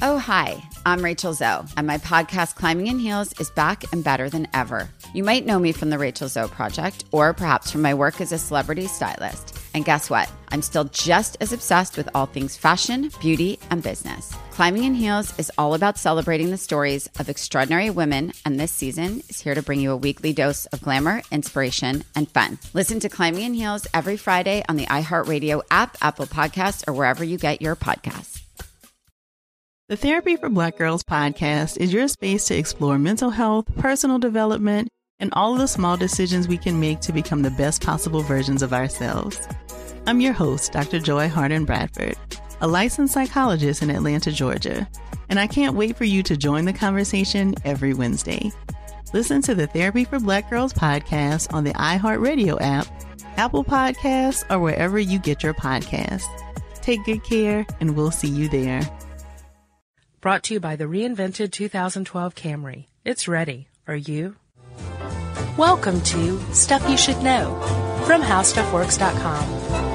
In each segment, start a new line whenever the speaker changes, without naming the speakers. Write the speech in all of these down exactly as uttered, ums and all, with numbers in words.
Oh, hi, I'm Rachel Zoe, and my podcast, Climbing in Heels, is back and better than ever. You might know me from the Rachel Zoe Project, or perhaps from my work as a celebrity stylist. And guess what? I'm still just as obsessed with all things fashion, beauty, and business. Climbing in Heels is all about celebrating the stories of extraordinary women, and this season is here to bring you a weekly dose of glamour, inspiration, and fun. Listen to Climbing in Heels every Friday on the iHeartRadio app, Apple Podcasts, or wherever you get your podcasts.
The Therapy for Black Girls podcast is your space to explore mental health, personal development, and all of the small decisions we can make to become the best possible versions of ourselves. I'm your host, Doctor Joy Harden Bradford, a licensed psychologist in Atlanta, Georgia, and I can't wait for you to join the conversation every Wednesday. Listen to the Therapy for Black Girls podcast on the iHeartRadio app, Apple Podcasts, or wherever you get your podcasts. Take good care, and we'll see you there.
Brought to you by the reinvented two thousand twelve Camry. It's ready. Are you? Welcome to Stuff You Should Know from How Stuff Works dot com.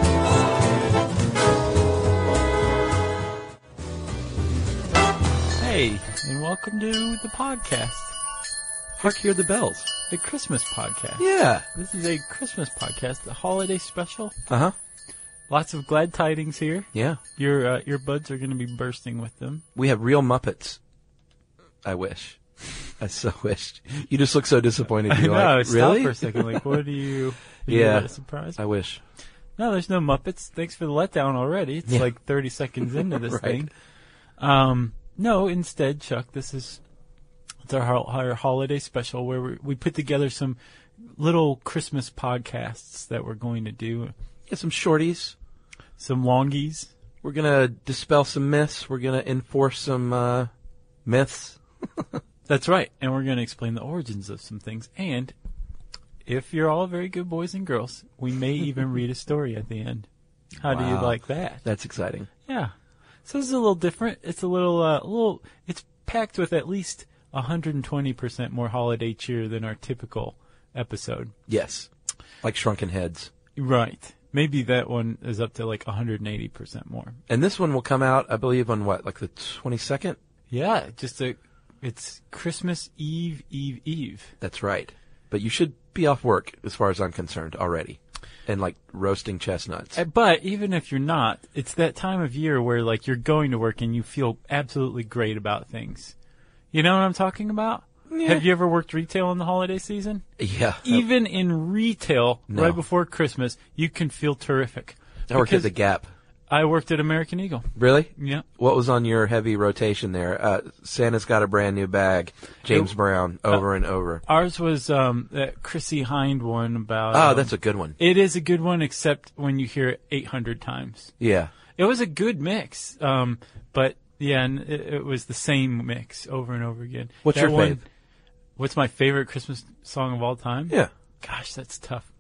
Hey, and welcome to the podcast.
Hark Hear the Bells.
The Christmas podcast.
Yeah.
This is a Christmas podcast, a holiday special.
Uh-huh.
Lots of glad tidings here.
Yeah.
Your uh, your buds are going to be bursting with them.
We have real Muppets. I wish. I so wished. You just look so disappointed. You're
I know.
like,
Stop
really?
for a second. Like, what are you? Are
yeah.
You surprised?
I wish.
No, there's no Muppets. Thanks for the letdown already. It's
yeah.
like thirty seconds into this
right.
thing. Um, no, instead, Chuck, this is it's our, our holiday special where we, we put together some little Christmas podcasts that we're going to do.
Yeah, some shorties.
Some longies.
We're going to dispel some myths. We're going to enforce some uh, myths.
That's right. And we're going to explain the origins of some things. And if you're all very good boys and girls, we may even read a story at the end. How
wow.
do you like that?
That's exciting.
Yeah. So this is a little different. It's a little, uh, a little, it's packed with at least one hundred twenty percent more holiday cheer than our typical episode.
Yes. Like Shrunken Heads.
Right. Maybe that one is up to like one hundred eighty percent more.
And this one will come out, I believe, on what, like the twenty-second?
Yeah, just a, it's Christmas Eve, Eve, Eve.
That's right. But you should be off work, as far as I'm concerned, already. And like roasting chestnuts.
Uh, But even if you're not, it's that time of year where like you're going to work and you feel absolutely great about things. You know what I'm talking about?
Yeah.
Have you ever worked retail in the holiday season?
Yeah.
Even in retail,
No.
right before Christmas, you can feel terrific.
I worked at
Because
the Gap.
I worked at American Eagle.
Really?
Yeah.
What was on your heavy rotation there? Uh, Santa's got a brand new bag. James
It-
Brown, over uh, and over.
Ours was um, that Chrissy Hind one about...
Oh,
um,
that's a good one.
It is a good one, except when you hear it eight hundred times.
Yeah.
It was a good mix, um, but yeah, and it, it was the same mix over and over again.
What's
That
your
one,
fave?
What's my favorite Christmas song of all time?
Yeah.
Gosh, that's tough.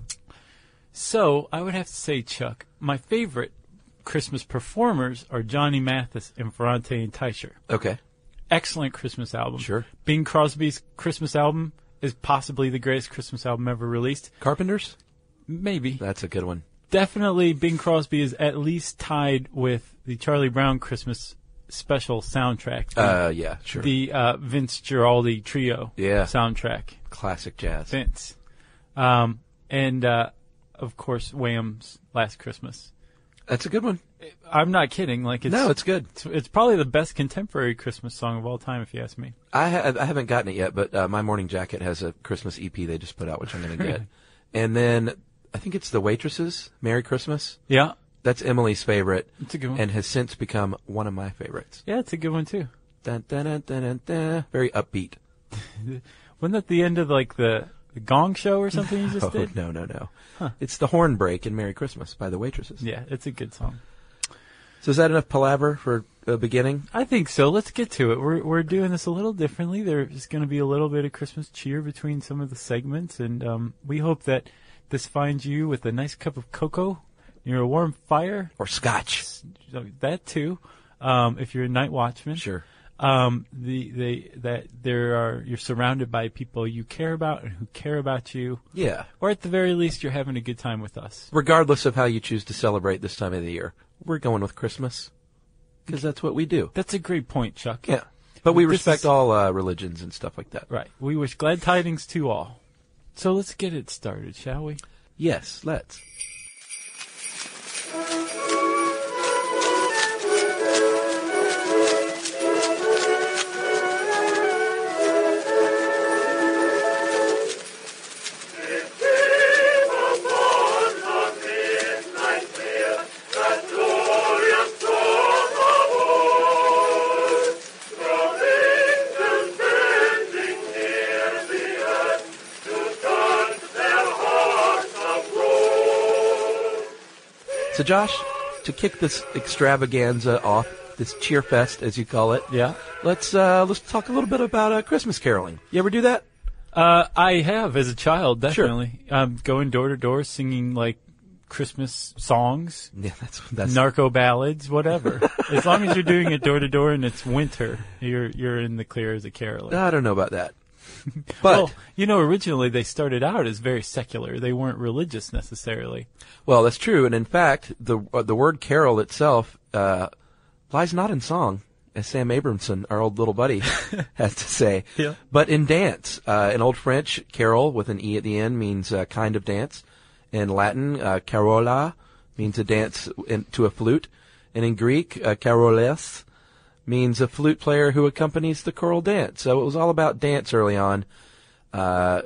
So, I would have to say, Chuck, my favorite Christmas performers are Johnny Mathis and Ferrante and Teicher.
Okay.
Excellent Christmas album.
Sure.
Bing Crosby's Christmas album is possibly the greatest Christmas album ever released.
Carpenters?
Maybe.
That's a good one.
Definitely Bing Crosby is at least tied with the Charlie Brown Christmas special soundtrack. The,
Uh, yeah, sure.
The uh, Vince Giraldi Trio
Yeah.
soundtrack.
Classic jazz.
Vince. Um, and, uh, of course, Wham's Last Christmas.
That's a good one.
I'm not kidding. Like it's,
No, it's good.
It's, it's probably the best contemporary Christmas song of all time, if you ask me.
I, ha- I haven't gotten it yet, but uh, My Morning Jacket has a Christmas E P they just put out, which I'm going to get. And then I think it's The Waitresses, Merry Christmas.
Yeah.
That's Emily's favorite.
It's a good one.
And has since become one of my favorites.
Yeah, it's a good one, too.
Dun, dun, dun, dun, dun, dun. Very upbeat.
Wasn't that the end of, like, the, the Gong Show or something you just
oh,
did?
No, no, no.
Huh.
It's The Horn Break in Merry Christmas by The Waitresses.
Yeah, it's a good song.
So is that enough palaver for a beginning?
I think so. Let's get to it. We're we're doing this a little differently. There's going to be a little bit of Christmas cheer between some of the segments, and um, we hope that this finds you with a nice cup of cocoa near a warm fire.
Or scotch.
That too, um, if you're a night watchman.
Sure.
Um, the they that there are you're surrounded by people you care about and who care about you.
Yeah.
Or at the very least, you're having a good time with us.
Regardless of how you choose to celebrate this time of the year, we're going with Christmas. because that's what we do.
That's a great point, Chuck.
Yeah. But we
This
respect
is-
all uh, religions and stuff like that.
Right. We wish glad tidings to all. So let's get it started, shall we?
Yes, let's. So, Josh, to kick this extravaganza off, this cheer fest, as you call it,
Yeah.
let's uh, let's talk a little bit about uh, Christmas caroling. You ever do that?
Uh, I have as a child,
Sure.
definitely. Um, going door to door, singing like Christmas songs,
Yeah, that's that's
narco ballads, whatever. As long as you're doing it door to door and it's winter, you're you're in the clear as a caroler.
I don't know about that, but
Well, you know, originally they started out as very secular. They weren't religious necessarily.
well, that's true. And in fact, the uh, the word carol itself uh, lies not in song, as Sam Abramson, our old little buddy, has to say,
Yeah.
but in dance. Uh, in Old French, carol with an e at the end means uh, kind of dance. In Latin, uh, carola means a dance in, to a flute, and in Greek, uh, caroles means a flute player who accompanies the choral dance. So it was all about dance early on. Uh,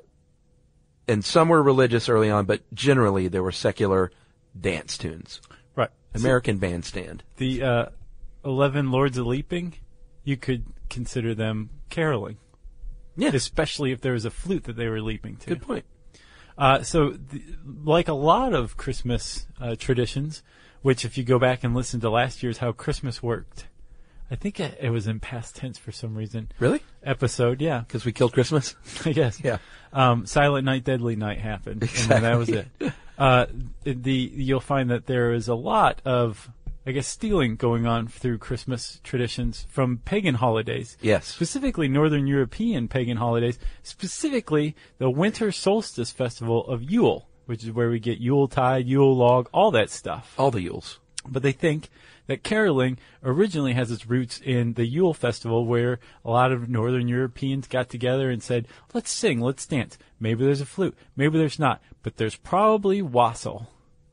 and some were religious early on, but generally there were secular dance tunes.
Right.
American Bandstand.
The uh, eleven Lords of Leaping, you could consider them caroling,
Yeah,
especially if there was a flute that they were leaping to.
good point.
Uh, so, the, like a lot of Christmas uh, traditions, which if you go back and listen to last year's How Christmas Worked, I think it, it was in past tense for some reason.
Really?
Episode, yeah,
Because we killed Christmas?
I guess.
Yeah.
Um, Silent Night, Deadly Night happened, and then that was it. Uh, the you'll find that there is a lot of, I guess, stealing going on through Christmas traditions from pagan holidays.
Yes.
Specifically Northern European pagan holidays, specifically the winter solstice festival of Yule, which is where we get Yuletide, Yule log, all that stuff.
All the Yules.
But they think that caroling originally has its roots in the Yule festival, where a lot of Northern Europeans got together and said, let's sing, let's dance. Maybe there's a flute, maybe there's not, but there's probably wassail.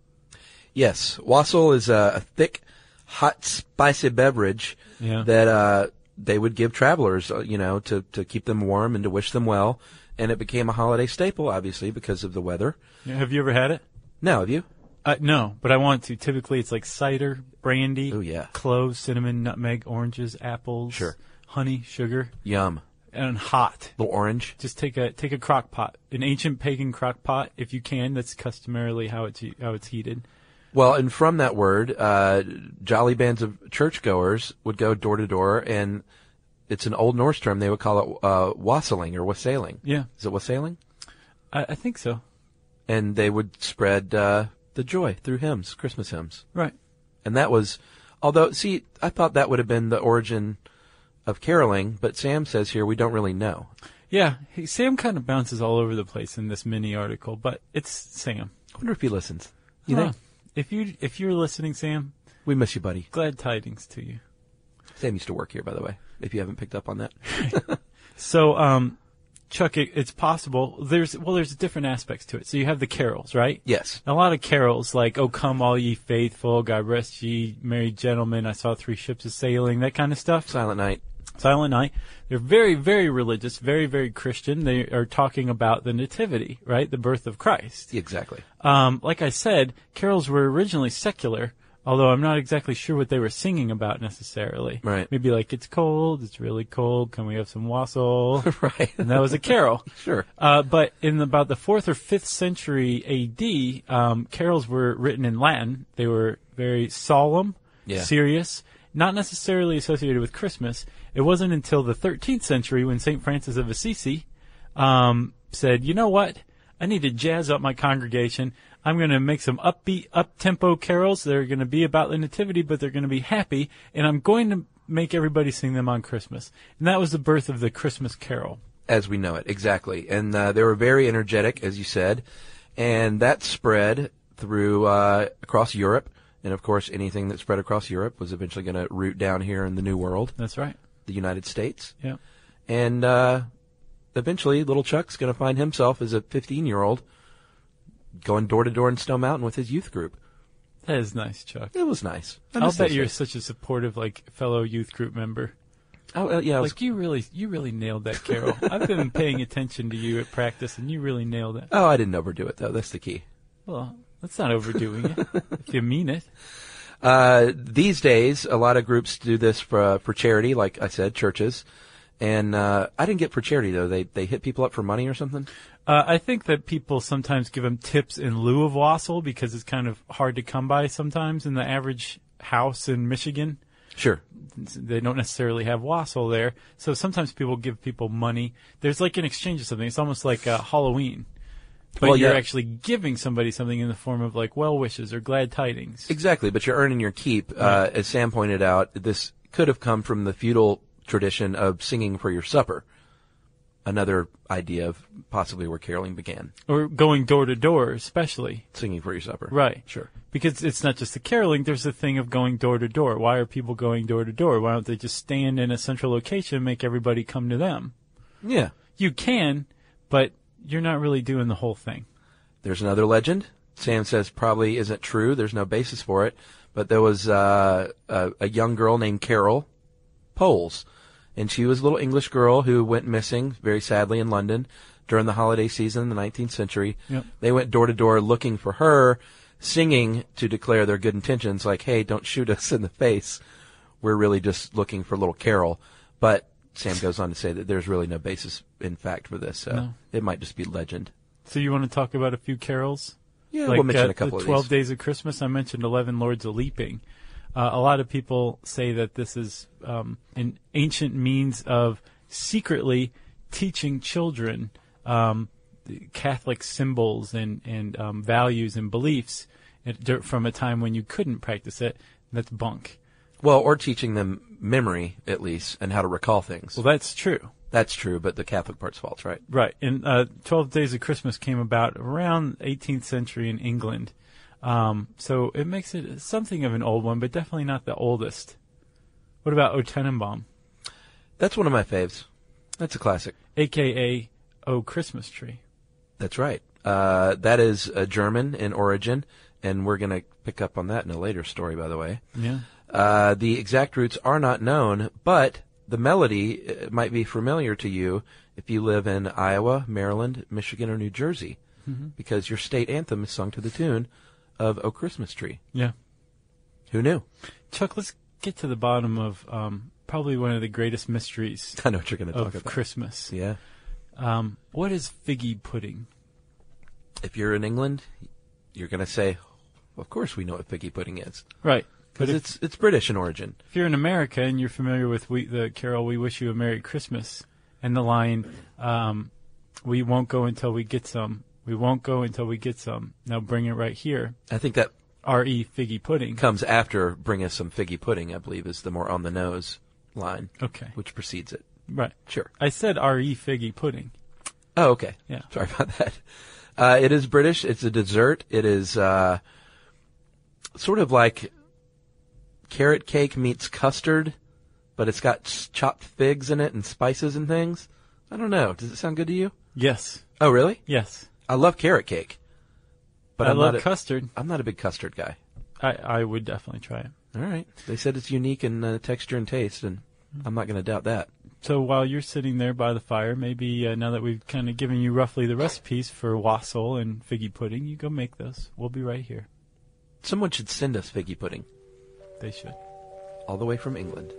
Yes. Wassail is a, a thick, hot, spicy beverage
Yeah.
that uh, they would give travelers, uh, you know, to, to keep them warm and to wish them well. And it became a holiday staple, obviously, because of the weather.
Yeah, have you ever had it?
Now, have you?
Uh, no, but I want to. Typically, it's like cider, brandy,
Oh, yeah.
cloves, cinnamon, nutmeg, oranges, apples,
Sure.
honey, sugar,
Yum.
and hot.
Little orange.
Just take a take a crock pot, an ancient pagan crock pot, if you can. That's customarily how it's how it's heated.
Well, and from that word, uh, jolly bands of churchgoers would go door to door, and it's an Old Norse term. They would call it uh, wassailing or wassailing.
Yeah,
Is it wassailing?
I, I think so.
And they would spread uh, the joy through hymns, Christmas hymns.
Right.
And that was, although, see, I thought that would have been the origin of caroling, but Sam says here we don't really know.
Yeah, he, Sam kind of bounces all over the place in this mini article, but it's Sam.
I wonder if he listens. You
Huh.
think?
If you if you're listening, Sam,
We miss you, buddy.
glad tidings to you.
Sam used to work here, by the way, if you haven't picked up on that.
So, um, Chuck, it, it's possible. There's well, there's different aspects to it. So you have the carols, right?
Yes.
A lot of carols like "O Come All Ye Faithful," "God Rest Ye Merry Gentlemen," "I Saw Three Ships a Sailing," that kind of stuff.
Silent Night.
Silent Night. They're very, very religious, very, very Christian. They are talking about the nativity, right? The birth of Christ.
Exactly.
Um, like I said, carols were originally secular, although I'm not exactly sure what they were singing about necessarily.
Right.
Maybe like, it's cold, it's really cold, can we have some wassail?
Right.
And that was a carol.
Sure.
Uh, but in about the fourth or fifth century A D, um, carols were written in Latin. They were very solemn,
Yeah.
serious, not necessarily associated with Christmas. It wasn't until the thirteenth century when Saint Francis of Assisi um, said, you know what? I need to jazz up my congregation. I'm going to make some upbeat, up-tempo carols. They're going to be about the nativity, but they're going to be happy. And I'm going to make everybody sing them on Christmas. And that was the birth of the Christmas carol.
As we know it, exactly. And uh, they were very energetic, as you said, and that spread through uh, across Europe And, of course, anything that spread across Europe was eventually going to root down here in the New World,
That's right.
the United States.
Yeah.
And uh, eventually, little Chuck's going to find himself as a fifteen-year-old going door-to-door in Snow Mountain with his youth group.
That is nice, Chuck.
It was nice. I
I'll
miss
bet
those
you're
days.
such a supportive, like, fellow youth group member.
Oh, uh, yeah, I was,
Like, you really, you really nailed that, Carol. I've been paying attention to you at practice, and you really nailed it.
oh, I didn't overdo it, though. That's the key.
Well, that's not overdoing it, if you mean it.
Uh, these days, a lot of groups do this for uh, for charity, like I said, churches. And uh, I didn't get for charity, though. They they hit people up for money or something?
Uh, I think that people sometimes give them tips in lieu of wassail because it's kind of hard to come by sometimes in the average house in Michigan.
Sure.
They don't necessarily have wassail there. So sometimes people give people money. There's like an exchange of something. It's almost like uh, Halloween. But
Well,
you're
yeah.
actually giving somebody something in the form of like well wishes or glad tidings.
Exactly, but you're earning your keep. Uh, as Sam pointed out, this could have come from the feudal tradition of singing for your supper. Another idea of possibly where caroling began.
Or going door to door, especially.
Singing for your supper.
Right.
Sure.
Because it's not just the caroling, there's the thing of going door to door. Why are people going door to door? Why don't they just stand in a central location and make everybody come to them?
Yeah.
You can, but you're not really doing the whole thing.
There's another legend. Sam says probably isn't true. There's no basis for it. But there was uh, a, a young girl named Carol Poles. And she was a little English girl who went missing, very sadly, in London during the holiday season in the nineteenth century.
Yep.
They went door to door looking for her, singing to declare their good intentions, like, hey, don't shoot us in the face. We're really just looking for little Carol. But Sam goes on to say that there's really no basis, in fact, for this. Uh,
No.
It might just be legend.
So you want to talk about a few carols?
Yeah,
like
we'll mention
uh,
a couple
the
of
twelve
these.
Days of Christmas. I mentioned eleven Lords of Leaping. Uh, a lot of people say that this is um, an ancient means of secretly teaching children um, Catholic symbols and and um, values and beliefs at, from a time when you couldn't practice it. That's bunk.
Well, or teaching them memory, at least, and how to recall things.
Well, that's true.
That's true, but the Catholic part's false, right?
Right. And uh, twelve Days of Christmas came about around eighteenth century in England. Um, so it makes it something of an old one, but definitely not the oldest. What about O Tenenbaum,
That's one of my faves. That's a classic.
a k a. O Christmas Tree?
That's right. Uh, that is uh, German in origin, and we're going to pick up on that in a later story, by the way.
Yeah.
Uh, the exact roots are not known, but the melody uh, might be familiar to you if you live in Iowa, Maryland, Michigan, or New Jersey,
Mm-hmm.
because your state anthem is sung to the tune of O Christmas Tree.
Yeah.
Who knew?
Chuck, let's get to the bottom of um, probably one of the greatest mysteries
I know what you're going to talk
of
about.
Christmas.
Yeah.
Um, what is figgy pudding?
If you're in England, you're going to say, well, of course we know what figgy pudding is.
Right. But
Because
if,
it's, it's British in origin.
if you're in America and you're familiar with we, the carol "We Wish You a Merry Christmas" and the line, um, "We won't go until we get some. We won't go until we get some. Now bring it right here."
I think that
R E figgy pudding.
comes after "Bring Us Some Figgy Pudding," I believe, is the more on-the-nose line,
Okay.
which precedes it.
Right.
Sure.
I said R E figgy pudding.
Oh, okay.
Yeah.
Sorry about that. Uh, it is British. It's a dessert. It is uh, sort of like carrot cake meets custard, but it's got s- chopped figs in it and spices and things. I don't know. Does it sound good to you?
Yes.
Oh, really?
Yes.
I love carrot cake. But
I
I'm
love
not a,
custard.
I'm not a big custard guy.
I, I would definitely try it.
All right. They said it's unique in uh, texture and taste, and I'm not going to doubt that.
So while you're sitting there by the fire, maybe uh, now that we've kind of given you roughly the recipes for wassail and figgy pudding, you go make those. We'll be right here.
Someone should send us figgy pudding,
They should.
all the way from England.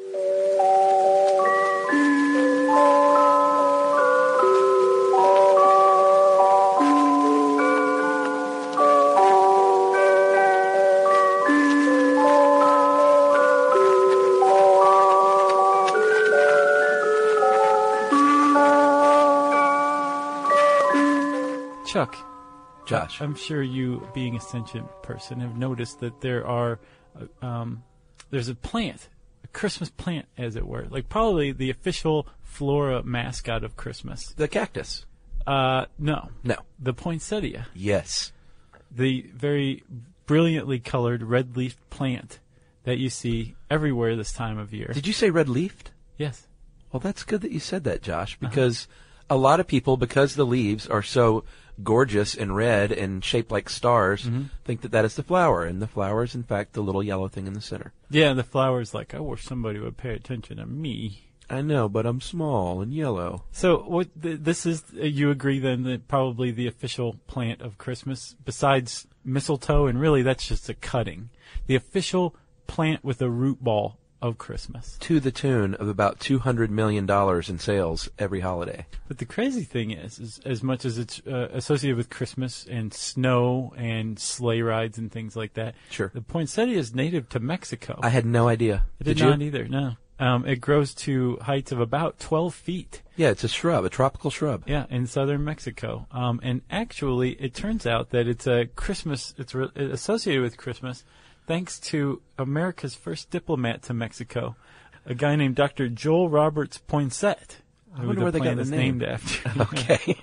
Chuck.
Josh.
I'm sure you, being a sentient person, have noticed that there are, uh, um, there's a plant, a Christmas plant, as it were, like probably the official flora mascot of Christmas.
The cactus.
Uh, no,
No.
the poinsettia,
Yes.
the very brilliantly colored red-leafed plant that you see everywhere this time of year.
Did you say red-leafed?
Yes.
Well, that's good that you said that, Josh, because uh-huh. a lot of people, because the leaves are so gorgeous and red and shaped like stars, mm-hmm. think that that is the flower, and the flower is, in fact, the little yellow thing in the center.
Yeah, the flower's like, I wish somebody would pay attention to me.
I know, but I'm small and yellow.
So what? Th- this is, uh, you agree then that probably the official plant of Christmas, besides mistletoe, and really that's just a cutting, the official plant with a root ball of Christmas.
To the tune of about two hundred million dollars in sales every holiday.
But the crazy thing is, is as much as it's uh, associated with Christmas and snow and sleigh rides and things like that,
sure.
the poinsettia is native to Mexico.
I had no idea.
I did,
did
not
you?
either, no. Um, it grows to heights of about twelve feet.
Yeah, it's a shrub, a tropical shrub.
Yeah, in southern Mexico. Um, and actually, it turns out that it's a Christmas, it's re- associated with Christmas, thanks to America's first diplomat to Mexico, a guy named Doctor Joel Roberts Poinsett.
I wonder where they got the name.
Named after.
Okay.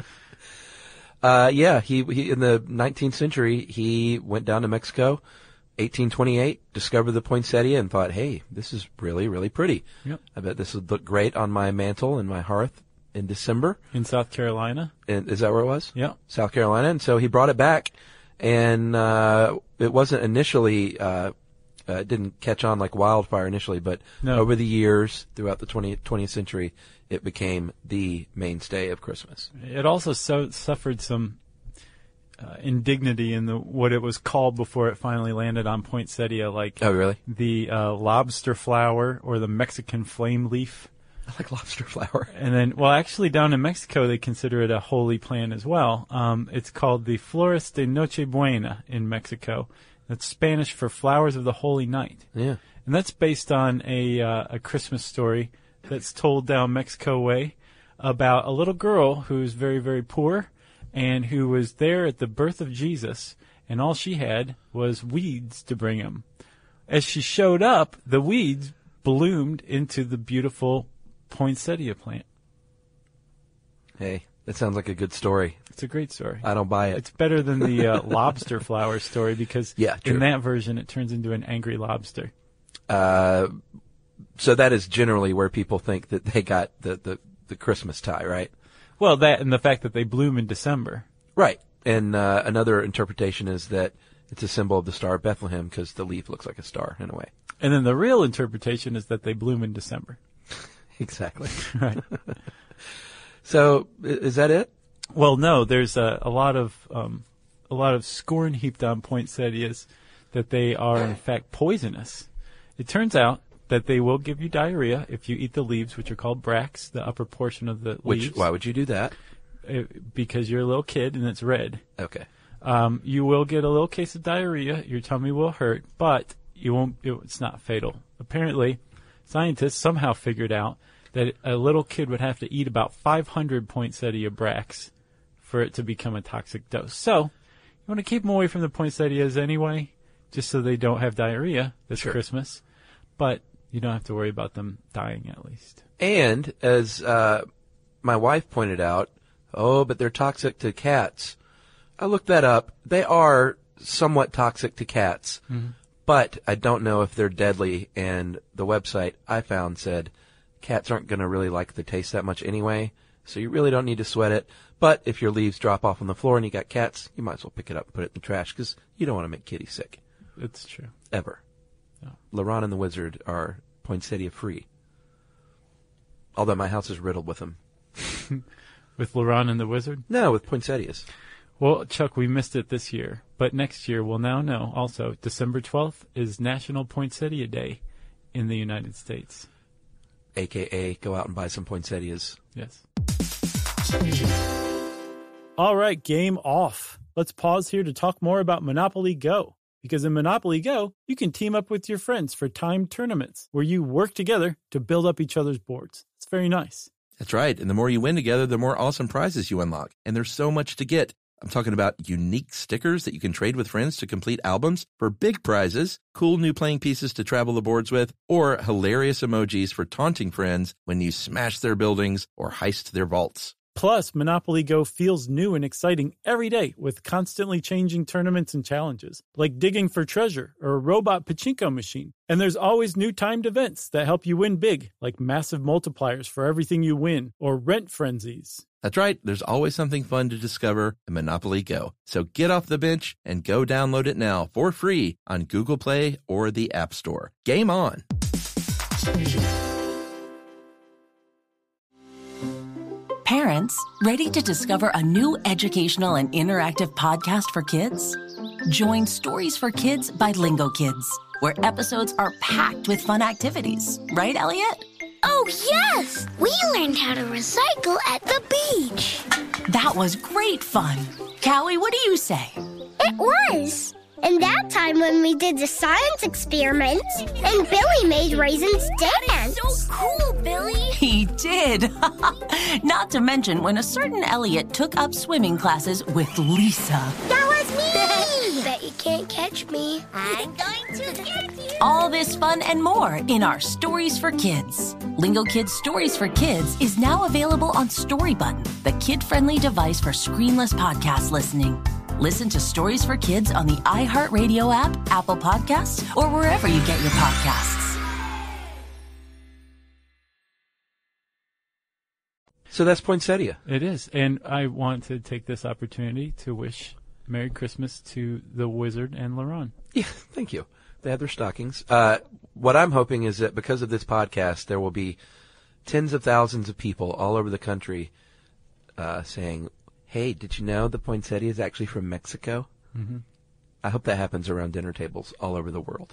uh, yeah, he, he in the nineteenth century, he went down to Mexico, eighteen twenty-eight, discovered the poinsettia and thought, hey, this is really, really pretty.
Yep.
I bet this would look great on my mantle and my hearth in December.
In South Carolina.
And is that where it was?
Yeah.
South Carolina. And so he brought it back. And uh, it wasn't initially, uh, uh, it didn't catch on like wildfire initially, but
no.
over the years, throughout the twentieth, twentieth century, it became the mainstay of Christmas.
It also so, suffered some uh, indignity in the what it was called before it finally landed on poinsettia, like
oh, really?
the uh, lobster flower or the Mexican flame leaf.
I like lobster flower.
And then, well, actually down in Mexico, they consider it a holy plant as well. Um, it's called the Flores de Nochebuena in Mexico. That's Spanish for flowers of the holy night.
Yeah.
And that's based on a, uh, a Christmas story that's told down Mexico way about a little girl who's very, very poor and who was there at the birth of Jesus, and all she had was weeds to bring him. As she showed up, the weeds bloomed into the beautiful poinsettia plant.
Hey, that sounds like a good story.
It's a great story.
I don't buy it.
It's better than the uh, lobster flower story because
yeah,
in that version it turns into an angry lobster.
Uh, so that is generally where people think that they got the, the, the Christmas tie, right?
Well, that and the fact that they bloom in December.
Right. And uh, another interpretation is that it's a symbol of the Star of Bethlehem because the leaf looks like a star in a way.
And then the real interpretation is that they bloom in December.
Exactly.
Right.
So, is that it?
Well, no. There's a, a lot of um, a lot of scorn heaped on poinsettias that they are in fact poisonous. It turns out that they will give you diarrhea if you eat the leaves, which are called bracts, the upper portion of the
which,
leaves.
Why would you do that?
It, because you're a little kid and it's red.
Okay.
Um, you will get a little case of diarrhea. Your tummy will hurt, but you won't. It, it's not fatal. Apparently, scientists somehow figured out that a little kid would have to eat about five hundred poinsettia bracts for it to become a toxic dose. So, you want to keep them away from the poinsettias anyway, just so they don't have diarrhea this
sure.
Christmas. But you don't have to worry about them dying, at least.
And, as uh, my wife pointed out, oh, but they're toxic to cats. I looked that up. They are somewhat toxic to cats, mm-hmm. but I don't know if they're deadly. And the website I found said cats aren't going to really like the taste that much anyway, so you really don't need to sweat it. But if your leaves drop off on the floor and you got cats, you might as well pick it up and put it in the trash because you don't want to make kitties sick.
It's true.
Ever.
No.
LaRon and the Wizard are poinsettia free. Although my house is riddled with them.
With LaRon and the Wizard?
No, with poinsettias.
Well, Chuck, we missed it this year, but next year we'll now know also December twelfth is National Poinsettia Day in the United States.
A K A go out and buy some poinsettias.
Yes.
All right, game off. Let's pause here to talk more about Monopoly Go. Because in Monopoly Go, you can team up with your friends for timed tournaments where you work together to build up each other's boards. It's very nice.
That's right. And the more you win together, the more awesome prizes you unlock. And there's so much to get. I'm talking about unique stickers that you can trade with friends to complete albums for big prizes, cool new playing pieces to travel the boards with, or hilarious emojis for taunting friends when you smash their buildings or heist their vaults.
Plus, Monopoly Go feels new and exciting every day with constantly changing tournaments and challenges, like digging for treasure or a robot pachinko machine. And there's always new timed events that help you win big, like massive multipliers for everything you win or rent frenzies.
That's right. There's always something fun to discover in Monopoly Go. So get off the bench and go download it now for free on Google Play or the App Store. Game on.
Parents, ready to discover a new educational and interactive podcast for kids? Join Stories for Kids by Lingo Kids, where episodes are packed with fun activities. Right, Elliot?
Oh, yes! We learned how to recycle at the beach.
That was great fun. Callie, what do you say?
It was. And that time when we did the science experiments and Billy made raisins dance.
So cool, Billy.
He did. Not to mention when a certain Elliot took up swimming classes with Lisa.
That was me. Bet you can't catch me.
I'm going to get you.
All this fun and more in our Stories for Kids. Lingo Kids Stories for Kids is now available on Storybutton, the kid-friendly device for screenless podcast listening. Listen to Stories for Kids on the iHeartRadio app, Apple Podcasts, or wherever you get your podcasts.
So that's poinsettia.
It is. And I want to take this opportunity to wish Merry Christmas to the Wizard and LaRon.
Yeah, thank you. They have their stockings. Uh, what I'm hoping is that because of this podcast, there will be tens of thousands of people all over the country uh, saying, hey, did you know the poinsettia is actually from Mexico?
Mm-hmm.
I hope that happens around dinner tables all over the world.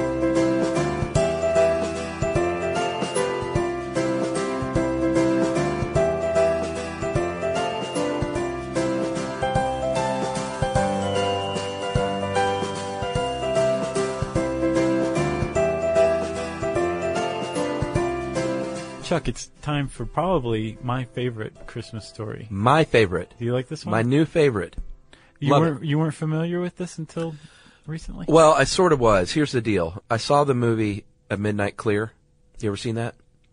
Chuck, it's time for probably my favorite Christmas story.
My favorite.
Do you like this one?
My new favorite.
You
Love
weren't
it.
you weren't familiar with this until recently?
Well, I sort of was. Here's the deal. I saw the movie A Midnight Clear. You ever seen that?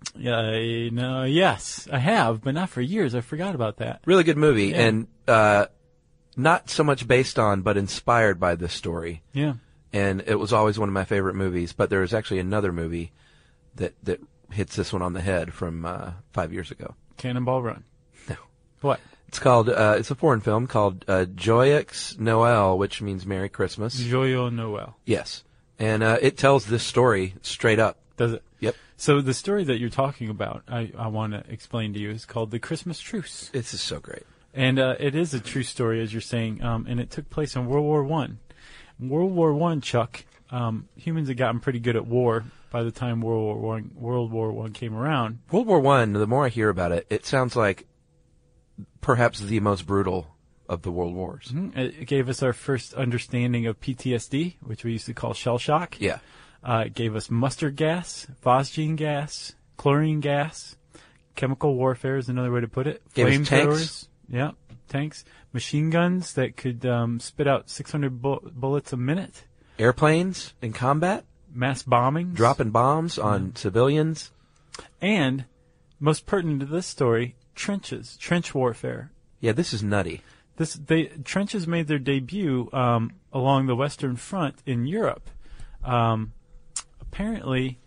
Yeah, no, yes, I have, but not for years. I forgot about that.
Really good movie,
Yeah.
and uh, not so much based on, but inspired by this story.
Yeah.
And it was always one of my favorite movies. But there is actually another movie that that hits this one on the head from uh, five years ago.
Cannonball Run.
No.
What?
It's called. Uh, it's a foreign film called uh, Joyeux Noël, which means Merry Christmas.
Joyeux Noël.
Yes, and uh, it tells this story straight up.
Does it?
Yep.
So the story that you're talking about, I, I want to explain to you, is called The Christmas Truce.
This is so great.
And uh, it is a true story, as you're saying, um, and it took place in World War One. World War One, Chuck, um, humans had gotten pretty good at war by the time World War One World War One came around.
World War One. The more I hear about it, it sounds like perhaps the most brutal of the world wars.
Mm-hmm. It gave us our first understanding of P T S D, which we used to call shell shock.
Yeah.
Uh, it gave us mustard gas, phosgene gas, chlorine gas, chemical warfare is another way to put it.
Gave us
Flamethrowers.
tanks.
Yeah, tanks. Machine guns that could um, spit out six hundred bu- bullets a minute.
Airplanes in combat.
Mass bombings.
Dropping bombs on
Yeah.
civilians.
And, most pertinent to this story, trenches, trench warfare.
Yeah, this is nutty.
This they trenches made their debut um, along the Western Front in Europe, um, apparently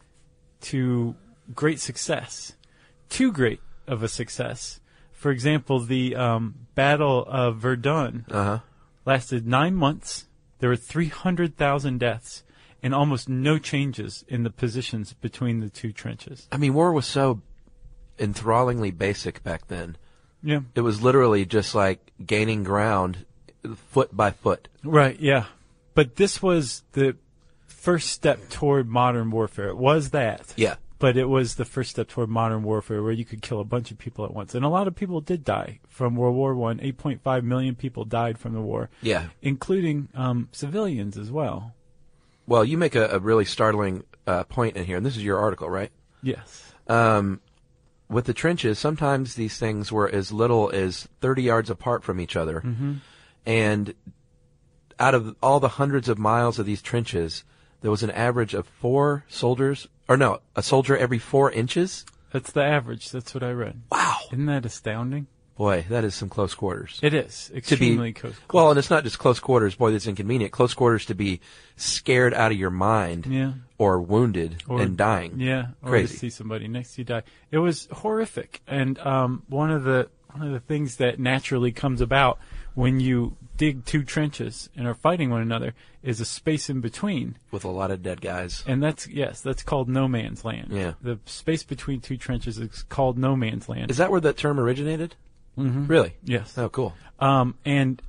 to great success, too great of a success. For example, the um, Battle of Verdun
Uh-huh.
lasted nine months. There were three hundred thousand deaths and almost no changes in the positions between the two trenches.
I mean, war was so enthrallingly basic back then.
Yeah.
It was literally just like gaining ground foot by foot.
Right, yeah. But this was the first step toward modern warfare. It was that.
Yeah.
But it was the first step toward modern warfare where you could kill a bunch of people at once. And a lot of people did die from World War One. eight point five million people died from the war.
Yeah.
Including um, civilians as well.
Well, you make a, a really startling uh, point in here, and this is your article, right?
Yes.
Um, with the trenches, sometimes these things were as little as thirty yards apart from each other.
Mm-hmm.
And out of all the hundreds of miles of these trenches, there was an average of four soldiers, or no, a soldier every four inches.
That's the average. That's what I read.
Wow.
Isn't that astounding?
Boy, that is some close quarters.
It is extremely close.
Well, and it's not just close quarters. Boy, that's inconvenient. Close quarters to be scared out of your mind,
yeah.
or wounded
or,
and dying.
Yeah, or
Crazy.
to see somebody next to you die. It was horrific, and um, one of the one of the things that naturally comes about when you dig two trenches and are fighting one another is a space in between
with a lot of dead guys.
And that's yes, that's called no man's land.
Yeah,
the space between two trenches is called no man's land.
Is that where that term originated?
Mm-hmm.
Really?
Yes.
Oh, cool.
Um, and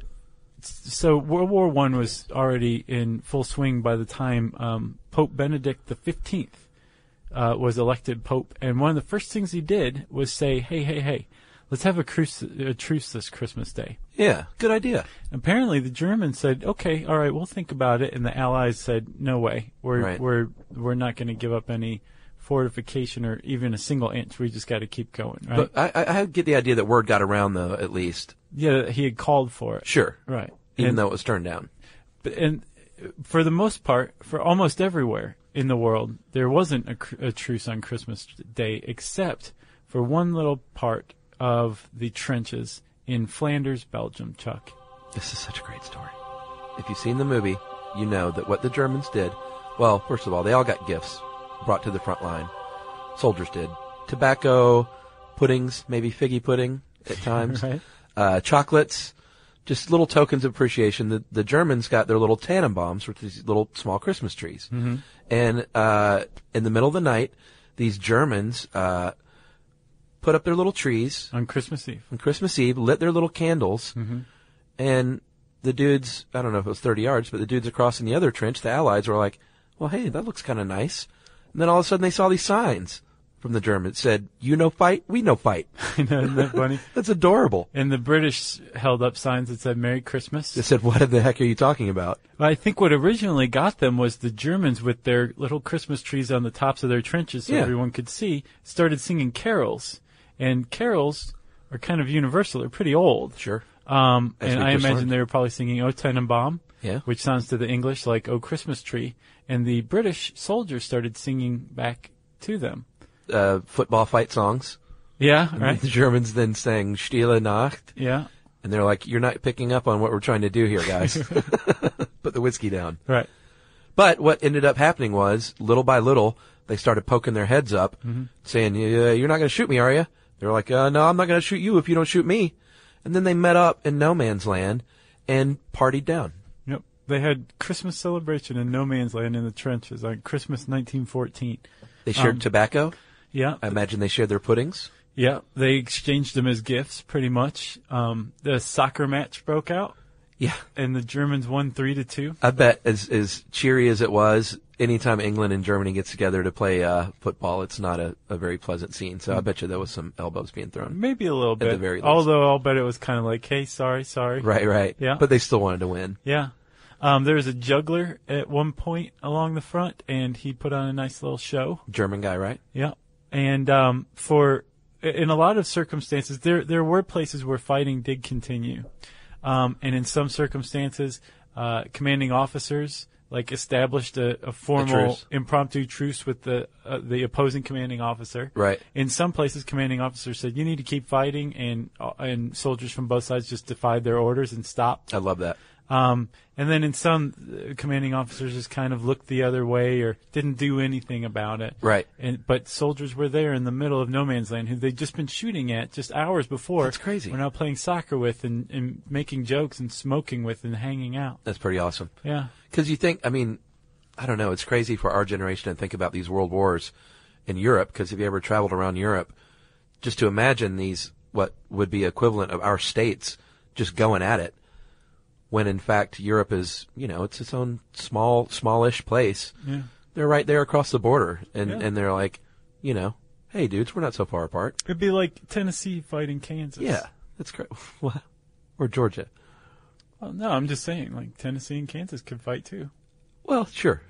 so World War One was already in full swing by the time um, Pope Benedict the fifteenth uh, was elected Pope. And one of the first things he did was say, hey, hey, hey, let's have a, cruce, a truce this Christmas Day.
Yeah, good idea.
Apparently the Germans said, okay, all right, we'll think about it. And the Allies said, no way. We're,
right.
we're, we're not going to give up any fortification or even a single inch. We just got to keep going, right?
But I, I get the idea that word got around, though, at least.
Yeah, he had called for it.
Sure.
Right.
Even
and,
though it was turned down.
But, and for the most part, for almost everywhere in the world, there wasn't a, a truce on Christmas Day except for one little part of the trenches in Flanders, Belgium, Chuck.
This is such a great story. If you've seen the movie, you know that what the Germans did, well, first of all, they all got gifts brought to the front line. Soldiers did. Tobacco, puddings, maybe figgy pudding at times,
right.
uh, chocolates, just little tokens of appreciation. The, the Germans got their little Tannenbaums, which are these little small Christmas trees.
Mm-hmm.
And uh, in the middle of the night, these Germans uh, put up their little trees.
On Christmas Eve.
On Christmas Eve, lit their little candles,
mm-hmm.
and the dudes, I don't know if it was thirty yards, but the dudes across in the other trench, the Allies, were like, well, hey, that looks kind of nice. And then all of a sudden they saw these signs from the Germans. It said, you no fight, we no fight.
I know, isn't that funny?
That's adorable.
And the British held up signs that said Merry Christmas.
They said, what the heck are you talking about?
Well, I think what originally got them was the Germans with their little Christmas trees on the tops of their trenches so
yeah.
everyone could see, started singing carols. And carols are kind of universal. They're pretty old.
Sure.
Um, and I imagine
learned.
they were probably singing O Tannenbaum,
yeah.
which sounds to the English like O Christmas Tree. And the British soldiers started singing back to them.
Uh, football fight songs.
Yeah,
and
right.
The Germans then sang Stille Nacht.
Yeah.
And they're like, you're not picking up on what we're trying to do here, guys. Put the whiskey down.
Right.
But what ended up happening was, little by little, they started poking their heads up,
mm-hmm.
saying, yeah, you're not going to shoot me, are you? They're like, uh, no, I'm not going to shoot you if you don't shoot me. And then they met up in no man's land and partied down.
Yep. They had Christmas celebration in no man's land in the trenches on Christmas nineteen fourteen.
They shared
um,
tobacco.
Yeah.
I imagine they shared their puddings.
Yeah. They exchanged them as gifts, pretty much. Um, the soccer match broke out.
Yeah.
And the Germans won three to two.
I bet as as cheery as it was, anytime England and Germany gets together to play uh, football, it's not a, a very pleasant scene. So mm. I bet you there was some elbows being thrown.
Maybe a little bit.
At the very least.
Although I'll bet it was kind of like, hey, sorry, sorry.
Right, right.
Yeah.
But they still wanted to win.
Yeah. Um, there was a juggler at one point along the front, and he put on a nice little show.
German guy, right?
Yeah. And um, for in a lot of circumstances, there there were places where fighting did continue. Um, and in some circumstances, uh, commanding officers like established a, a formal
a
impromptu truce with the uh, the opposing commanding officer.
Right.
In some places, commanding officers said, "You need to keep fighting," and uh, and soldiers from both sides just defied their orders and stopped.
I love that.
Um, and then in some, uh, commanding officers just kind of looked the other way or didn't do anything about it.
Right.
And but soldiers were there in the middle of no man's land who they'd just been shooting at just hours before.
That's crazy.
We're now playing soccer with and, and making jokes and smoking with and hanging out.
That's pretty awesome.
Yeah.
Because you think, I mean, I don't know, it's crazy for our generation to think about these world wars in Europe, because if you ever traveled around Europe, just to imagine these, what would be equivalent of our states just going at it, when in fact Europe is, you know, it's its own small, smallish place.
Yeah.
They're right there across the border, and,
Yeah.
and they're like, you know, hey dudes, we're not so far apart.
It'd be like Tennessee fighting Kansas.
Yeah, that's great. What? Or Georgia.
Well, no, I'm just saying, like, Tennessee and Kansas could fight too.
Well, sure.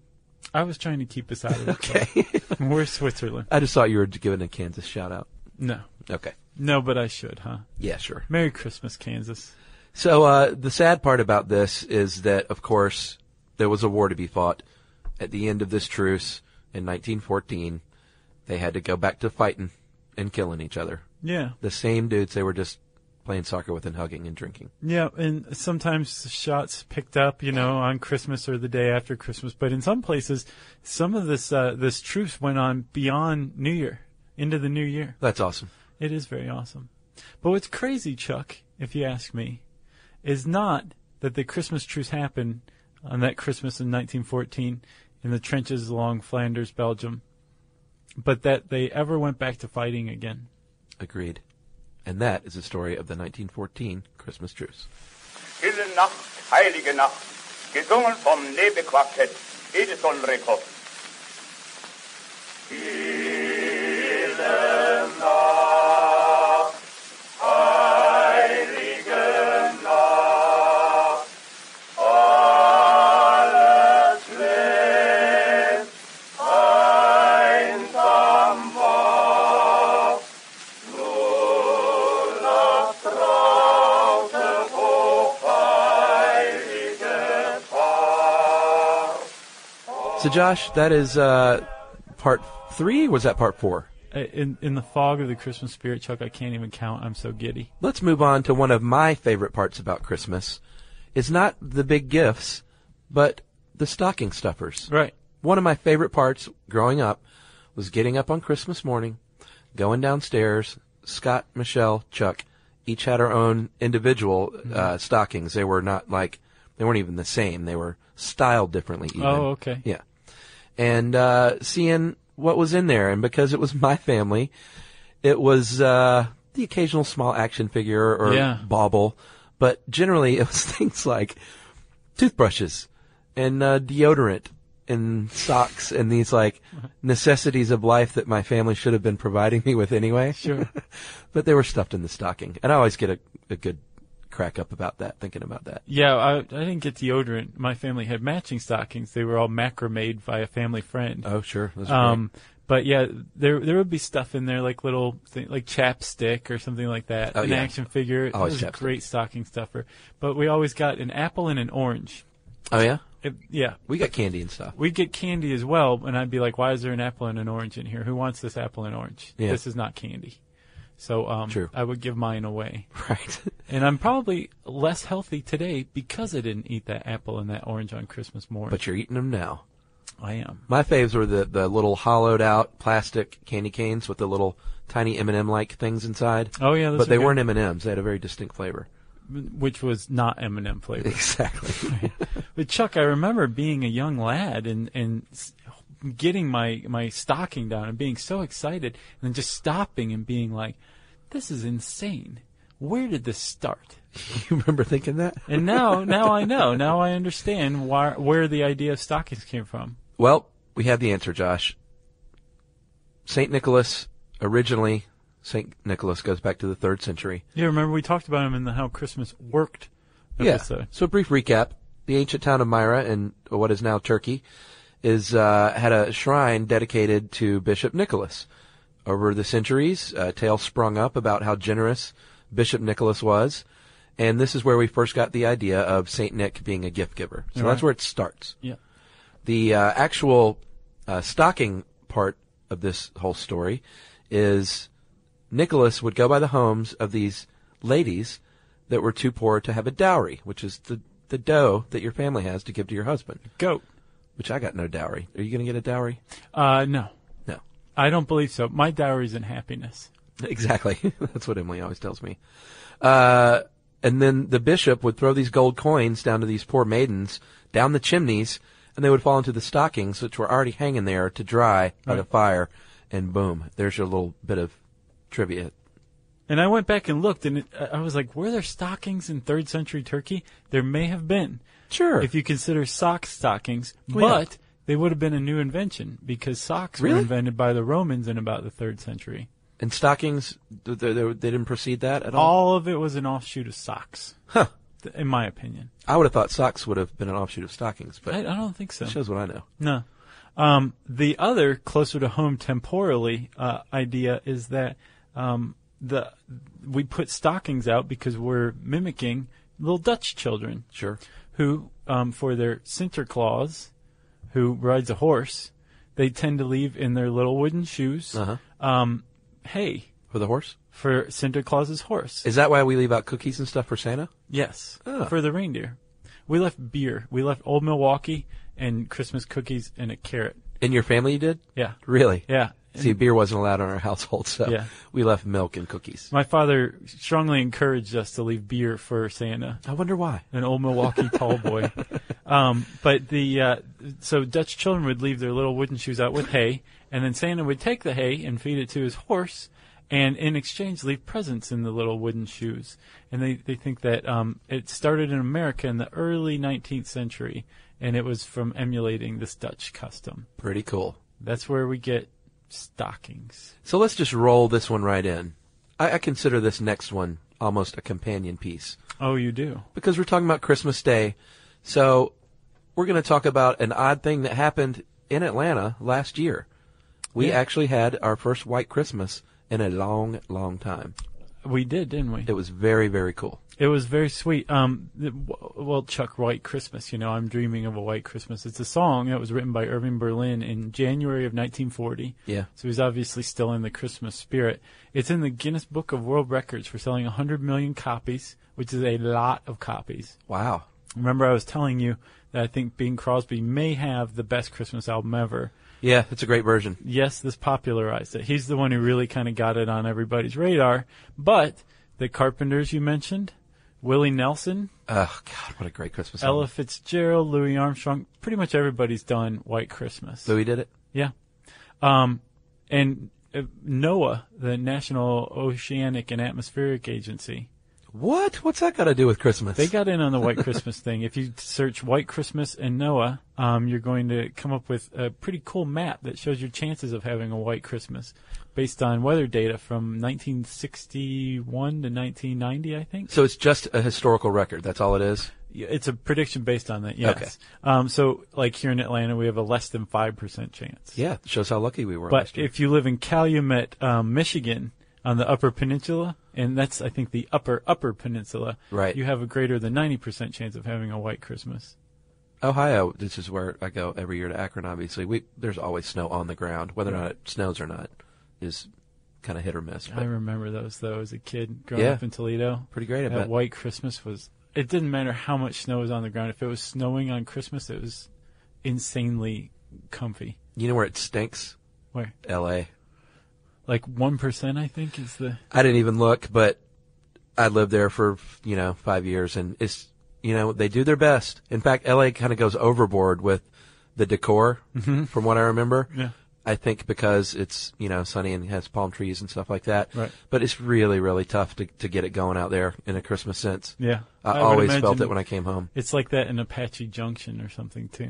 I was trying to keep us out of it.
Okay.
We're Switzerland.
I just thought you were giving a Kansas shout out.
No.
Okay.
No, but I should, huh?
Yeah, sure.
Merry Christmas, Kansas.
So uh, the sad part about this is that, of course, there was a war to be fought. At the end of this truce in nineteen fourteen, they had to go back to fighting and killing each other.
Yeah.
The same dudes they were just playing soccer with and hugging and drinking.
Yeah, and sometimes shots picked up, you know, on Christmas or the day after Christmas. But in some places, some of this uh, this truce went on beyond New Year, into the new year.
That's awesome.
It is very awesome. But what's crazy, Chuck, if you ask me, is not that the Christmas truce happened on that Christmas in nineteen fourteen in the trenches along Flanders, Belgium, but that they ever went back to fighting again.
Agreed. And that is the story of the nineteen fourteen Christmas truce.
Stille Nacht, heilige Nacht, gesungen vom Nebequartett, Edison Rekord. Stille Nacht, heilige Nacht, alles schläft, einsam wach, nur das traute hochheilige Paar.
So, Josh, that is uh, part three, or was that part four?
In in the fog of the Christmas spirit, Chuck, I can't even count. I'm so giddy.
Let's move on to one of my favorite parts about Christmas. It's not the big gifts, but the stocking stuffers.
Right.
One of my favorite parts growing up was getting up on Christmas morning, going downstairs. Scott, Michelle, Chuck each had our own individual uh, mm-hmm. stockings. They were not like, they weren't even the same. They were styled differently even.
Oh, okay.
Yeah. And uh, seeing what was in there, and because it was my family, it was uh, the occasional small action figure or
yeah.
bauble, but generally it was things like toothbrushes and uh, deodorant and socks and these like necessities of life that my family should have been providing me with anyway.
Sure.
But they were stuffed in the stocking, and I always get a, a good crack up about that, thinking about that.
Yeah, I, I didn't get deodorant. My family had matching stockings. They were all macrameed by a family friend.
Oh, sure. Those
um, but yeah, there there would be stuff in there like little thing, like chapstick or something like that.
Oh,
an
yeah.
action figure.
Always
it was a
chapstick.
great stocking stuffer. But we always got an apple and an orange.
Oh, yeah?
It, yeah.
We got candy and stuff.
We'd get candy as well, and I'd be like, why is there an apple and an orange in here? Who wants this apple and orange?
Yeah.
This is not candy. So um,
True.
I would give mine away.
Right.
And I'm probably less healthy today because I didn't eat that apple and that orange on Christmas morning.
But you're eating them now.
I am.
My faves were the, the little hollowed out plastic candy canes with the little tiny M and M like things inside.
Oh, yeah. Those
But
are
they
good.
weren't M and M's. They had a very distinct flavor.
Which was not M and M flavor.
Exactly.
But Chuck, I remember being a young lad and, and getting my, my stocking down and being so excited and then just stopping and being like, this is insane. Where did this start?
You remember thinking that?
And now, now I know. Now I understand why, where the idea of stockings came from.
Well, we have the answer, Josh. Saint Nicholas, originally, Saint Nicholas goes back to the third century.
Yeah, remember we talked about him in the How Christmas Worked episode.
Yeah. So a brief recap. The ancient town of Myra in what is now Turkey is uh, had a shrine dedicated to Bishop Nicholas. Over the centuries, a tale sprung up about how generous Bishop Nicholas was, and this is where we first got the idea of Saint Nick being a gift giver. So
Right.
that's where it starts.
Yeah.
The uh, actual uh, stocking part of this whole story is Nicholas would go by the homes of these ladies that were too poor to have a dowry, which is the, the dough that your family has to give to your husband.
Goat.
Which I got no dowry. Are you going to get a dowry?
Uh, no.
No.
I don't believe so. My dowry's in happiness.
Exactly. That's what Emily always tells me. Uh, and then the bishop would throw these gold coins down to these poor maidens down the chimneys, and they would fall into the stockings, which were already hanging there to dry by
Right.
the fire. And boom, there's your little bit of trivia.
And I went back and looked, and it, I was like, were there stockings in third century Turkey? There may have been.
Sure.
If you consider sock stockings,
Well, yeah.
but they would have been a new invention because socks
Really?
were invented by the Romans in about the third century.
And stockings, they, they, they didn't precede that at all?
All of it was an offshoot of socks,
Huh.
th- in my opinion.
I would have thought socks would have been an offshoot of stockings, but
I, I don't think so.
that shows what I know.
No. Um, the other, closer to home temporally, uh, idea is that um, the we put stockings out because we're mimicking little Dutch children.
Sure.
Who, um, for their Sinterklaas, who rides a horse, they tend to leave in their little wooden shoes,
Uh-huh.
um, hay
For the horse?
For Santa Claus's horse.
Is that why we leave out cookies and stuff for Santa?
Yes,
Oh.
for the reindeer. We left beer. We left Old Milwaukee and Christmas cookies and a carrot.
In your family you did?
Yeah.
Really?
Yeah.
See, beer wasn't allowed in our household, so
Yeah.
we left milk and cookies.
My father strongly encouraged us to leave beer for Santa.
I wonder why.
An Old Milwaukee tall boy. Um, but the uh, so Dutch children would leave their little wooden shoes out with hay, and then Santa would take the hay and feed it to his horse, and in exchange leave presents in the little wooden shoes. And they, they think that um, it started in America in the early nineteenth century, and it was from emulating this Dutch custom.
Pretty cool.
That's where we get stockings.
So let's just roll this one right in. I, I consider this next one almost a companion piece.
Oh, you do?
Because we're talking about Christmas Day. So we're going to talk about an odd thing that happened in Atlanta last year. We
Yeah.
actually had our first white Christmas in a long, long time.
We did, didn't we?
It was very, very cool.
It was very sweet. Um, the- well, Chuck, White Christmas, you know, I'm dreaming of a white Christmas. It's a song that was written by Irving Berlin in January of nineteen forty.
Yeah.
So he's obviously still in the Christmas spirit. It's in the Guinness Book of World Records for selling one hundred million copies, which is a lot of copies.
Wow.
Remember I was telling you that I think Bing Crosby may have the best Christmas album ever.
Yeah, it's a great version.
Yes, this popularized it. He's the one who really kind of got it on everybody's radar. But the Carpenters you mentioned, Willie Nelson,
Oh, God, what a great Christmas
Ella
album.
Fitzgerald, Louis Armstrong, pretty much everybody's done White Christmas.
Louis did it?
Yeah. Um, and uh, NOAA, the National Oceanic and Atmospheric Agency,
What? What's that got to do with Christmas?
they got in on the White Christmas thing. If you search White Christmas and NOAA, um, you're going to come up with a pretty cool map that shows your chances of having a White Christmas based on weather data from nineteen sixty-one to nineteen ninety, I think.
So it's just a historical record. That's all it is?
Yeah, it's a prediction based on that, yes.
Okay.
Um, so, like here in Atlanta, we have a less than five percent chance.
Yeah, it shows how lucky we were
But
last year.
if you live in Calumet, um, Michigan, on the Upper Peninsula, and that's, I think, the Upper Upper Peninsula,
Right.
you have a greater than ninety percent chance of having a white Christmas.
Ohio, this is where I go every year to Akron, obviously. We There's always snow on the ground. Whether or not it snows or not is kind of hit or miss.
I
But
remember those, though, as a kid growing
Yeah.
up in Toledo.
pretty great, I
That
bet.
white Christmas was, it didn't matter how much snow was on the ground. If it was snowing on Christmas, it was insanely comfy.
You know where it stinks?
Where?
L A
Like one percent, I think, is the...
I didn't even look, but I lived there for, you know, five years, and it's, you know, they do their best. In fact, L A kind of goes overboard with the decor,
Mhm.
from what I remember.
Yeah.
I think because it's, you know, sunny and has palm trees and stuff like that.
Right.
But it's really, really tough to, to get it going out there in a Christmas sense.
Yeah.
I,
I would
always felt
imagine
it when I came home.
It's like that in Apache Junction or something, too.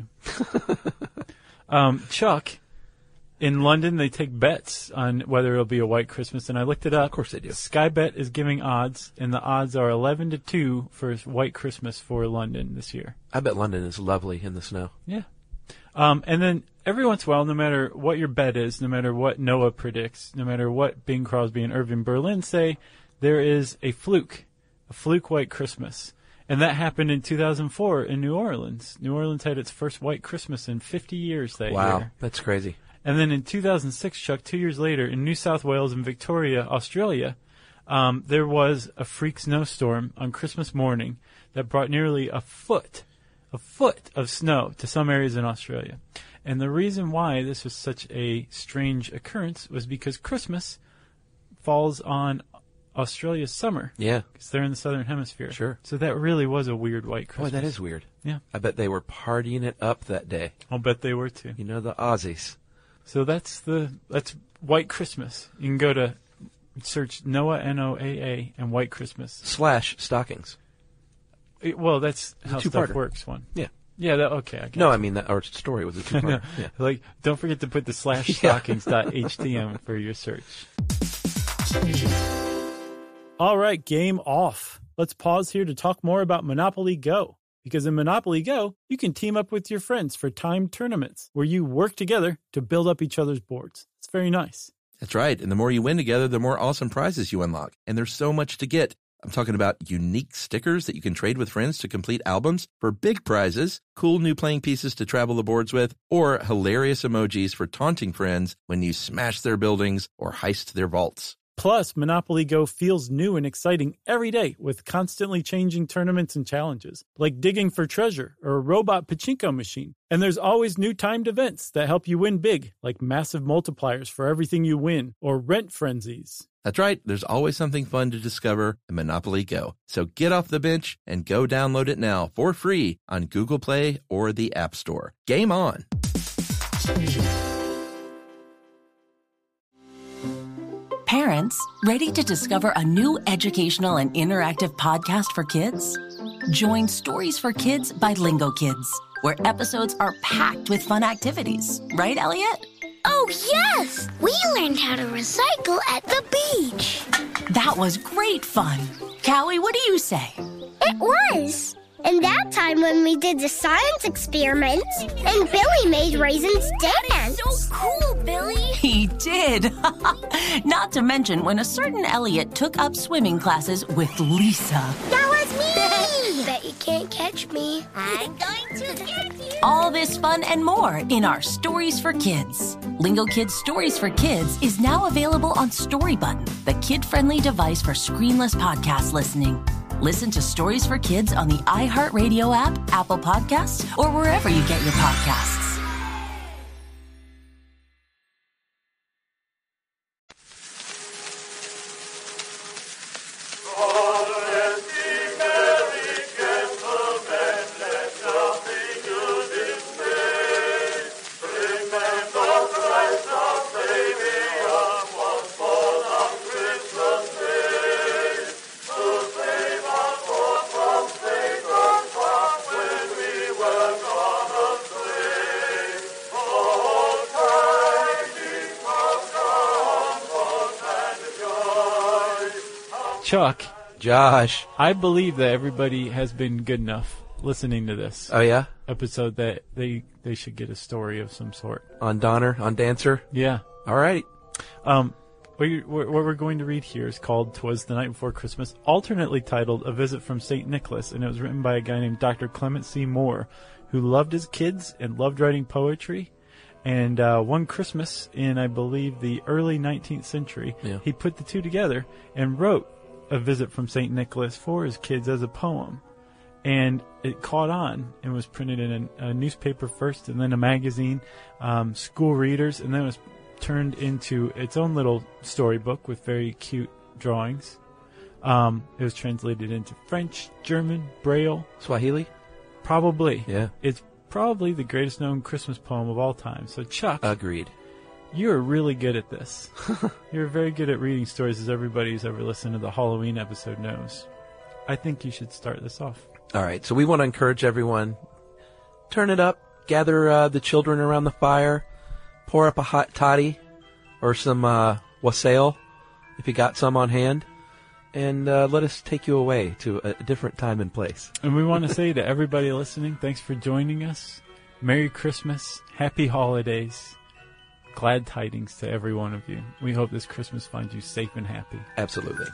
um, Chuck, in London, they take bets on whether it'll be a white Christmas, and I looked it up. Of
course they do.
Skybet is giving odds, and the odds are eleven to two for white Christmas for London this year.
I bet London is lovely in the snow.
Yeah. Um, and then every once in a while, no matter what your bet is, no matter what NOAA predicts, no matter what Bing Crosby and Irving Berlin say, there is a fluke, a fluke white Christmas. And that happened in two thousand four in New Orleans. New Orleans had its first white Christmas in fifty years that
Wow,
year.
that's crazy.
And then in two thousand six, Chuck, two years later, in New South Wales and Victoria, Australia, um, there was a freak snowstorm on Christmas morning that brought nearly a foot, a foot of snow to some areas in Australia. And the reason why this was such a strange occurrence was because Christmas falls on Australia's summer.
Yeah.
Because they're in the southern hemisphere.
Sure.
So that really was a weird white Christmas.
Boy, that is weird.
Yeah.
I bet they were partying it up that day.
I'll bet they were too.
You know, the Aussies.
So that's the that's White Christmas. You can go to search NOAA, N O A A, and White Christmas.
Slash stockings.
It- well, that's
It's a
how
two-parter.
stuff works. One.
Yeah.
Yeah. That, okay. I got
No,
you.
I mean, that our story was a two-part. Yeah.
Like, don't forget to put the slash
Yeah.
stockings dot H T M for your search.
All right, game off. Let's pause here to talk more about Monopoly Go. Because in Monopoly Go, you can team up with your friends for timed tournaments where you work together to build up each other's boards. It's very nice.
That's right. And the more you win together, the more awesome prizes you unlock. And there's so much to get. I'm talking about unique stickers that you can trade with friends to complete albums for big prizes, cool new playing pieces to travel the boards with, or hilarious emojis for taunting friends when you smash their buildings or heist their vaults.
Plus, Monopoly Go feels new and exciting every day with constantly changing tournaments and challenges, like digging for treasure or a robot pachinko machine. And there's always new timed events that help you win big, like massive multipliers for everything you win or rent frenzies.
That's right. There's always something fun to discover in Monopoly Go. So get off the bench and go download it now for free on Google Play or the App Store. Game on!
Parents, ready to discover a new educational and interactive podcast for kids? Join Stories for Kids by Lingo Kids, where episodes are packed with fun activities. Right, Elliot?
Oh, yes! We learned how to recycle at the beach.
That was great fun. Callie, what do you say?
It was. And that time when we did the science experiments and Billy made raisins dance.
So cool, Billy.
He did. Not to mention when a certain Elliot took up swimming classes with Lisa.
That was me. Bet you can't catch me.
I'm going to get you.
All this fun and more in our Stories for Kids. Lingo Kids Stories for Kids is now available on Story Button, the kid-friendly device for screenless podcast listening. Listen to Stories for Kids on the iHeartRadio app, Apple Podcasts, or wherever you get your podcasts.
Chuck,
Josh,
I believe that everybody has been good enough listening to this
oh yeah,
episode that they they should get a story of some sort.
on Donner, on Dancer.
Yeah.
All right.
Um, what, you, what what we're going to read here is called "'Twas the Night Before Christmas," alternately titled "A Visit from Saint Nicholas," and it was written by a guy named Doctor Clement C. Moore, who loved his kids and loved writing poetry. And uh, one Christmas in, I believe, the early nineteenth century,
Yeah.
he put the two together and wrote "A Visit from Saint Nicholas" for his kids as a poem. And it caught on and was printed in a, a newspaper first and then a magazine, um, school readers, and then it was turned into its own little storybook with very cute drawings. Um, it was translated into French, German, Braille.
Swahili?
Probably.
Yeah.
It's probably the greatest known Christmas poem of all time. So, Chuck,
Agreed.
you're really good at this. You're very good at reading stories, as everybody who's ever listened to the Halloween episode knows. I think you should start this off.
All right, so we want to encourage everyone, turn it up, gather uh, the children around the fire, pour up a hot toddy or some uh, wassail, if you got some on hand, and uh, let us take you away to a different time and place.
And we want to say to everybody listening, thanks for joining us. Merry Christmas, Happy Holidays, glad tidings to every one of you. We hope this Christmas finds you safe and happy.
Absolutely.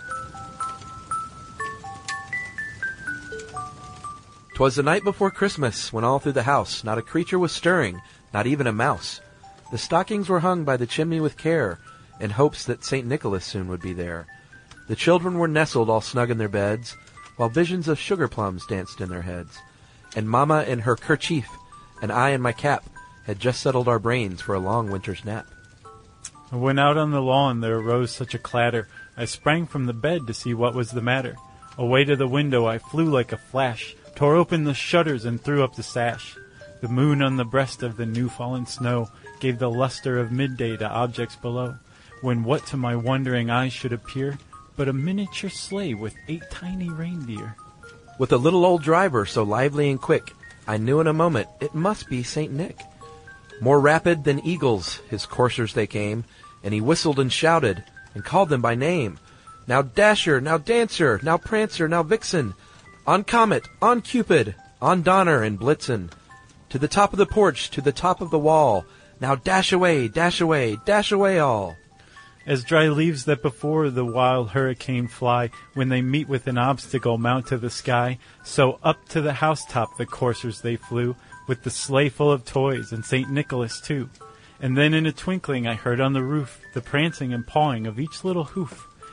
'Twas the night before Christmas, when all through the house not a creature was stirring, not even a mouse. The stockings were hung by the chimney with care, in hopes that Saint Nicholas soon would be there. The children were nestled all snug in their beds, while visions of sugar plums danced in their heads. And Mama in her kerchief, and I in my cap, had just settled our brains for a long winter's nap.
When out on the lawn there arose such a clatter, I sprang from the bed to see what was the matter. Away to the window I flew like a flash, tore open the shutters and threw up the sash. The moon on the breast of the new-fallen snow gave the luster of midday to objects below, when what to my wondering eyes should appear but a miniature sleigh with eight tiny reindeer.
With a little old driver so lively and quick, I knew in a moment it must be Saint Nick. More rapid than eagles his coursers they came, and he whistled and shouted, and called them by name. Now Dasher, now Dancer, now Prancer, now Vixen, on Comet, on Cupid, on Donner and Blitzen. To the top of the porch, to the top of the wall, now dash away, dash away, dash away all.
As dry leaves that before the wild hurricane fly, when they meet with an obstacle mount to the sky, so up to the housetop the coursers they flew, with the sleigh full of toys, and Saint Nicholas too. And then in a twinkling I heard on the roof the prancing and pawing of each little hoof,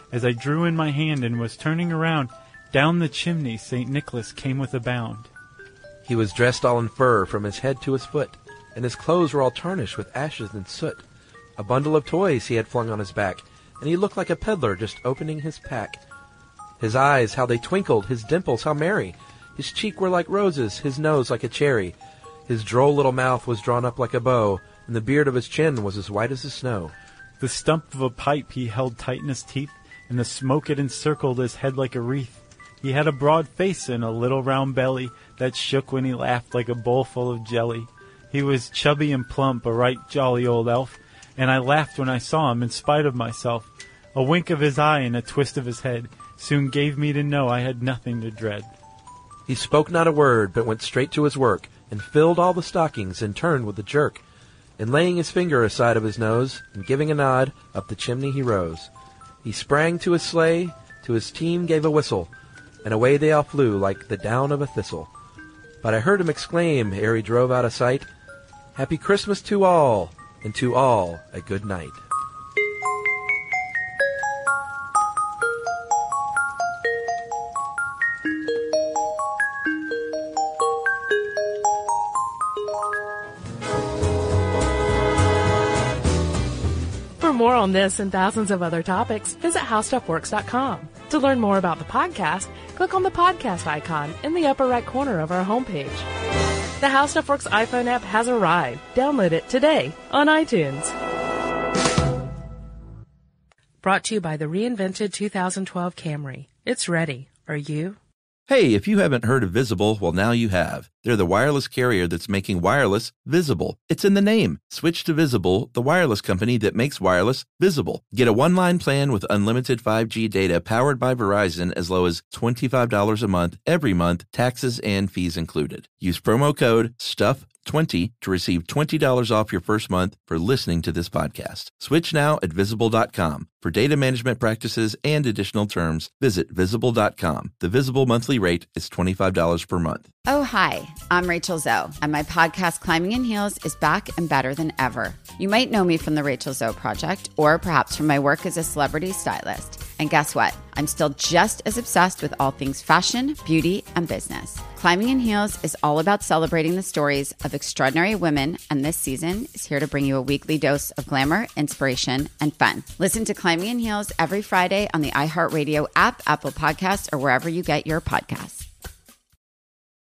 As I drew in my hand and was turning around, down the chimney Saint Nicholas came with a bound.
He was dressed all in fur from his head to his foot, and his clothes were all tarnished with ashes and soot. A bundle of toys he had flung on his back, and he looked like a peddler just opening his pack. His eyes, how they twinkled, his dimples, how merry! His cheek were like roses, his nose like a cherry. His droll little mouth was drawn up like a bow, and the beard of his chin was as white as the snow.
The stump of a pipe he held tight in his teeth, and the smoke it encircled his head like a wreath. He had a broad face and a little round belly that shook when he laughed like a bowl full of jelly. He was chubby and plump, a right jolly old elf, and I laughed when I saw him in spite of myself. A wink of his eye and a twist of his head soon gave me to know I had nothing to dread.
He spoke not a word, but went straight to his work, and filled all the stockings, and turned with a jerk. And laying his finger aside of his nose, and giving a nod, up the chimney he rose. He sprang to his sleigh, to his team gave a whistle, and away they all flew like the down of a thistle. But I heard him exclaim, ere he drove out of sight, "Happy Christmas to all, and to all a good night."
For more on this and thousands of other topics, visit how stuff works dot com. To learn more about the podcast, click on the podcast icon in the upper right corner of our homepage. The How Stuff Works iPhone app has arrived. Download it today on iTunes. Brought to you by the reinvented two thousand twelve Camry. It's ready. Are you?
Hey, if you haven't heard of Visible, well, now you have. They're the wireless carrier that's making wireless visible. It's in the name. Switch to Visible, the wireless company that makes wireless visible. Get a one-line plan with unlimited five G data powered by Verizon as low as twenty-five dollars a month, every month, taxes and fees included. Use promo code STUFF twenty to receive twenty dollars off your first month for listening to this podcast. Switch now at visible dot com. For data management practices and additional terms, visit visible dot com. The Visible monthly rate is twenty-five dollars per month.
Oh, hi, I'm Rachel Zoe, and my podcast, Climbing in Heels, is back and better than ever. You might know me from the Rachel Zoe Project, or perhaps from my work as a celebrity stylist. And guess what? I'm still just as obsessed with all things fashion, beauty, and business. Climbing in Heels is all about celebrating the stories of extraordinary women, and this season is here to bring you a weekly dose of glamour, inspiration, and fun. Listen to Climbing in Heels every Friday on the iHeartRadio app, Apple Podcasts, or wherever you get your podcasts.